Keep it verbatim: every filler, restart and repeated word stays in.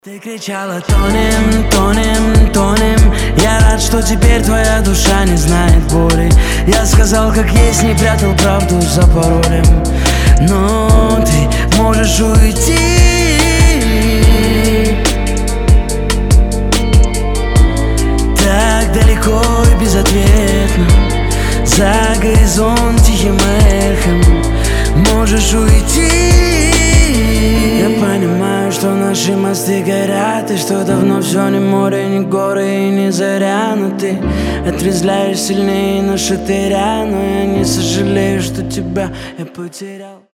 Ты кричала: тонем, тонем, тонем. Я рад, что теперь твоя душа не знает боли. Я сказал, как есть, не прятал правду за паролем. Но ты можешь уйти. Так далеко и безответно, за горизонт тихим эхом можешь уйти. Я понимаю, что наши мосты горят, и что давно все не море, не горы и не заря. Но ты отрезвляешь сильнее на шатыря. Но я не сожалею, что тебя я потерял.